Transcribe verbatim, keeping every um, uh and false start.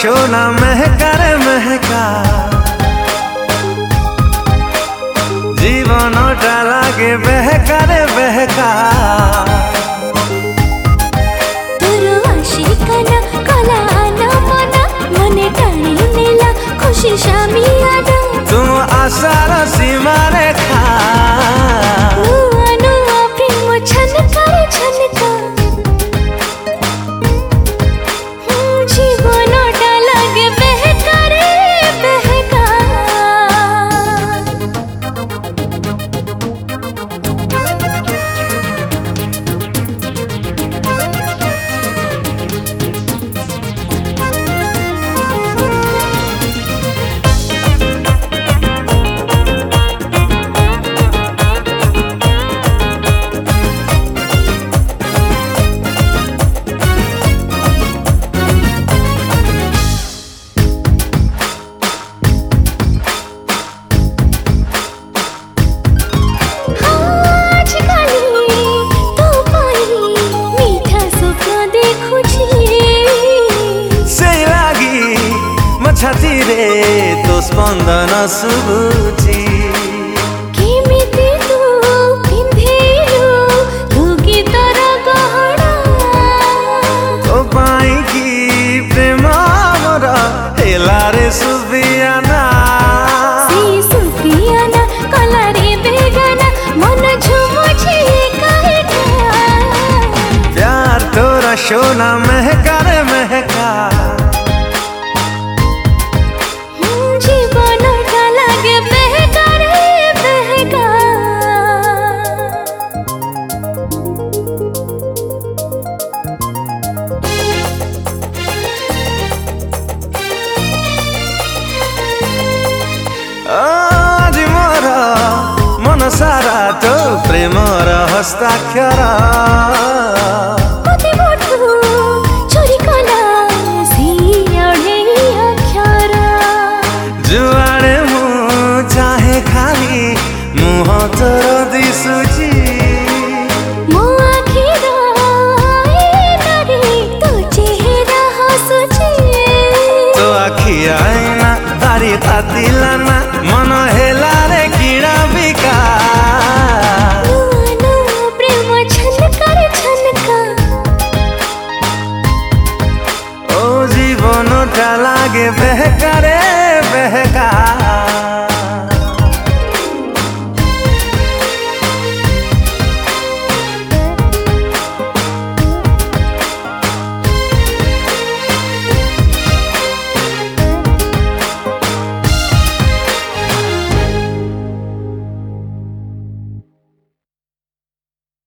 सोना महका रे महका जीवनटा लागे बहका रे बहका तोर आशिकाना कला ना मना मने टाणी नेला खुशी शामियाना तू आशार सीमा रेखा नुआ नुआ प्रेम छनका रे छनका जीवनटा लागे बहका रे बहका छाती रे तो स्पंदन सुबुची केमिति तू पिंधेलु तू गीतर गहना तो पाई की प्रेम मोर हेला रे सुफियाना सी सुफियाना कला रे बेगाना मन झुमुछे काहेठा प्यार तोरा सोना महका रे महका आज मोर मन सारा तो प्रेमर हस्ताक्षर जुआड़े मु चाहे खाली मुह तोर दिशुची मो आखिर तो चेहरा हसुची तो आखि आईना दारी तातिलाना